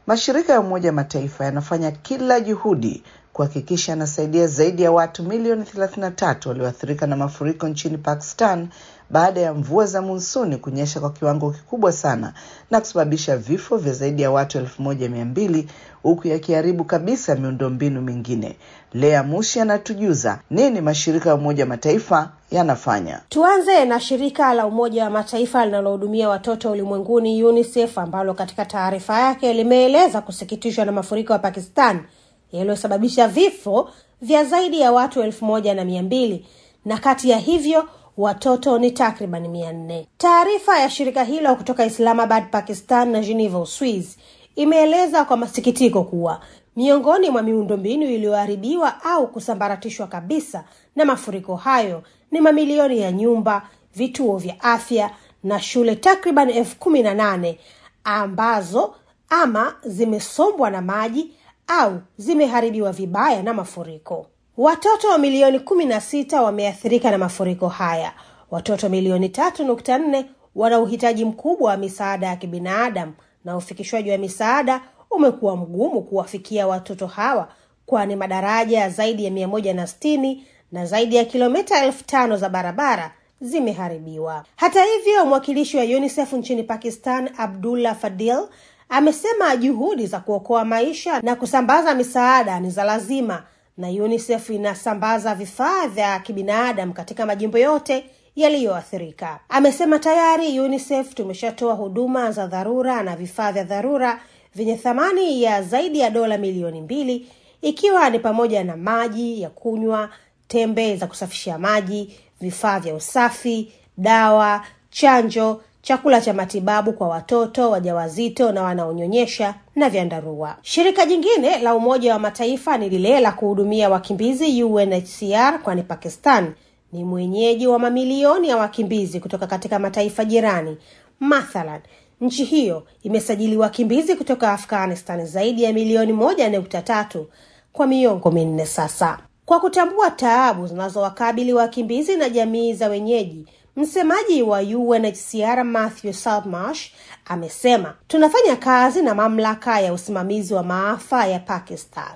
Mashirika ya Umoja Mataifa yanafanya kila juhudi kuhakikisha yanasaidia zaidi ya watu milioni 33 walioathirika na mafuriko nchini Pakistan baada ya mvua za monsuni kunyesha kwa kiwango kikubwa sana na kusababisha vifo vya zaidi ya watu 1200 huku yakiharibu kabisa miundombinu mingine. Lea Mushi anatujuza nini mashirika ya Umoja Mataifa yanafanya. Tuanze na shirika la Umoja wa Mataifa linalohudumia watoto ulimwenguni UNICEF, ambalo katika taarifa yake limeeleza kusikitishwa na mafuriko ya Pakistan yaliyosababisha vifo vya zaidi ya watu 1200 na kati ya hivyo watoto ni takriban 400. Taarifa ya shirika hilo kutoka Islamabad, Pakistan na Geneva, Uswizi imeeleza kwa masikitiko kuwa miongoni mwa miundombinu iliyoharibiwa au kusambaratishwa kabisa na mafuriko hayo ni mamilioni ya nyumba, vituo vya afya na shule takriban 18,000 ambazo ama zimesombwa na maji au zimeharibiwa vibaya na mafuriko. Watoto milioni 16 wameathirika na mafuriko haya. Watoto milioni 3.4 wana uhitaji mkubwa wa misaada ya kibinadamu, na ufikishwaji wa misaada umekuwa mgumu kuwafikia watoto hawa, kwani madaraja zaidi ya 160 na zaidi ya kilomita 5,000 za barabara zimeharibiwa. Hata hivyo, mwakilishi wa UNICEF nchini Pakistan, Abdullah Fadil, amesema juhudi za kuokoa maisha na kusambaza misaada ni za lazima, na UNICEF inasambaza vifaa vya kibinadamu katika majimbo yote yaliyoathirika. Amesema tayari UNICEF tumeshatoa huduma za dharura na vifaa vya dharura vyenye thamani ya zaidi ya dola milioni 2, ikiwa ni pamoja na maji ya kunywa, tembe za kusafishia maji, vifaa vya usafi, dawa, chanjo, chakula cha matibabu kwa watoto, wajawazito na wanaonyonyesha na vyandarua. Shirika jingine la Umoja wa Mataifa ni lile la kuhudumia wakimbizi UNHCR, kwani Pakistan ni mwenyeji wa mamilioni ya wakimbizi kutoka katika mataifa jirani. Mathalan, nchi hiyo imesajili wakimbizi kutoka Afghanistan zaidi ya milioni 1.3 kwa miongo 4 sasa. Kwa kutambua taabu zinazowakabili wakimbizi na jamii za wenyeji, msemaji wa UNHCR Matthew Saltmarsh amesema, tunafanya kazi na mamlaka ya usimamizi wa maafa ya Pakistan.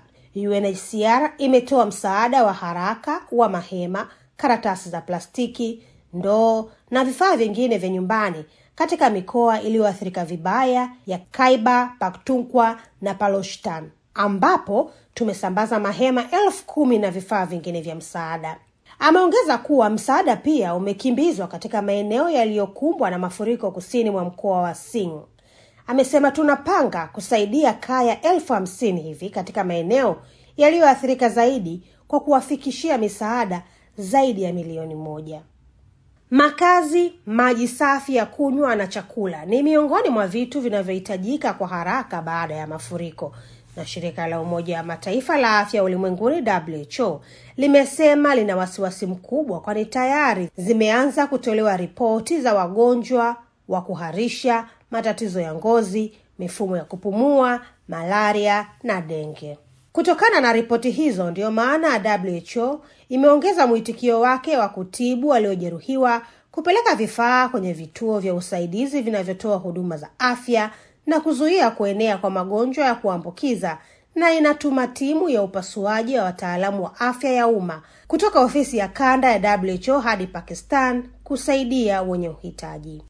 UNHCR imetoa msaada wa haraka wa mahema, karatasi za plastiki, ndoo na vifaa vingine vya nyumbani katika mikoa iliyoathirika vibaya ya Khyber Pakhtunkhwa na Balochistan, ambapo tumesambaza mahema 10,000 na vifaa vingine vya msaada. Ameongeza kuwa msaada pia umekimbizwa katika maeneo yaliyokumbwa na mafuriko kusini mwa mkoa wa Singh. Amesema tunapanga kusaidia kaya 50,000 hivi katika maeneo yaliyoathirika zaidi kwa kuwafikishia misaada zaidi ya milioni 1. Makazi, maji safi ya kunywa na chakula ni miongoni mwa vitu vinavyohitajika kwa haraka baada ya mafuriko. Na shirika la Umoja wa Mataifa la Afya Ulimwenguni WHO limesema lina wasiwasi mkubwa, kwani tayari zimeanza kutolewa ripoti za wagonjwa wa kuharisha, matatizo ya ngozi, mifumo ya kupumua, malaria na dengue. Kutokana na ripoti hizo, ndio maana WHO imeongeza mwitikio wake wa kutibu waliojeruhiwa, kupeleka vifaa kwenye vituo vya usaidizi vinavyotoa huduma za afya na kuzuia kuenea kwa magonjwa ya kuambukiza, na inatuma timu ya upasuaji wa wataalamu wa afya ya umma kutoka ofisi ya kanda ya WHO hadi Pakistan kusaidia wenye uhitaji.